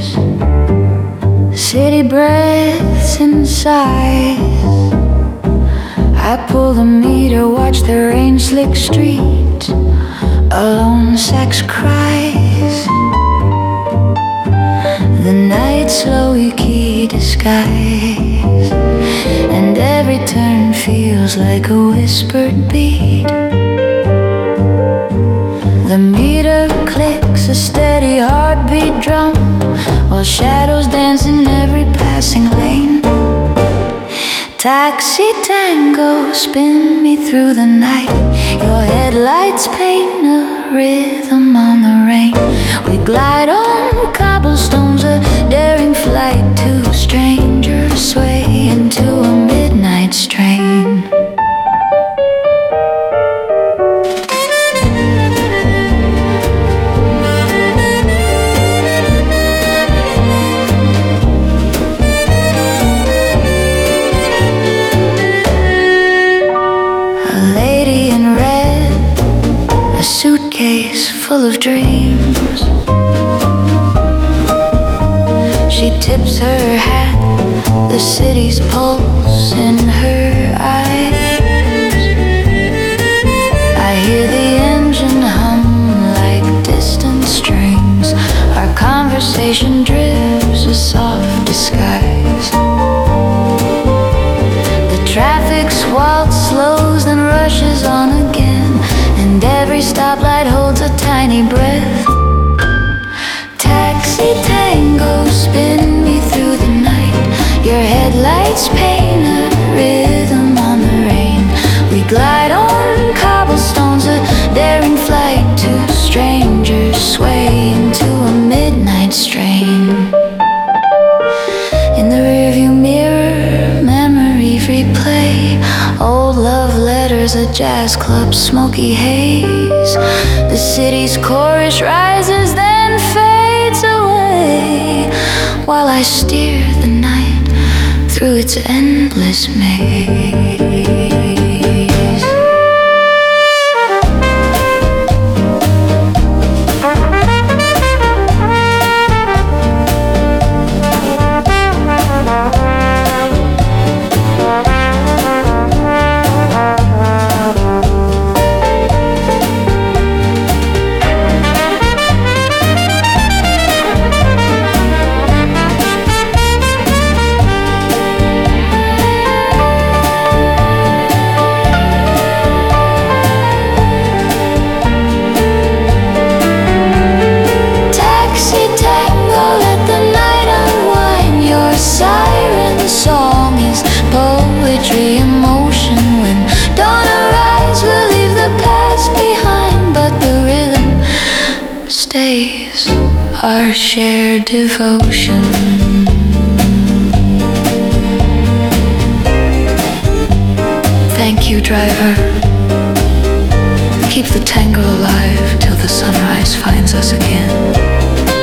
city breaths and sighs. I pull the meter, watch the rain slick street. A lone sax cries. The night slowly key disguise, and every turn feels like a whispered beat. The meter clicks, a steady heartbeat drum, while shadows dance in every passing lane. Taxi tango, spin me through the night. Your headlights paint a rhythm on the rain. We glide on cobblestones, a daring flight. Two strangers sway into a midnight strain. Suitcase full of dreams. She tips her hat, the city's pulse in her eyes. I hear the engine hum like distant strings. Our conversation drifts a soft disguise. The traffic's waltz slows then rushes on again, and every stoplight holds a tiny breath. Taxi tango, spin me through the night. Your headlights paint a rhythm on the rain. We glide on cobblestones, a daring flight. Two strangers sway into a midnight strain. In the rearview mirror, memories replay. Old love letters, a jazz club, smoky haze. The city's chorus rises then fades away, while I steer the night through its endless maze. Song is poetry in motion. When dawn arrives, we'll leave the past behind, but the rhythm stays, our shared devotion. Thank you, driver. Keep the tango alive till the sunrise finds us again.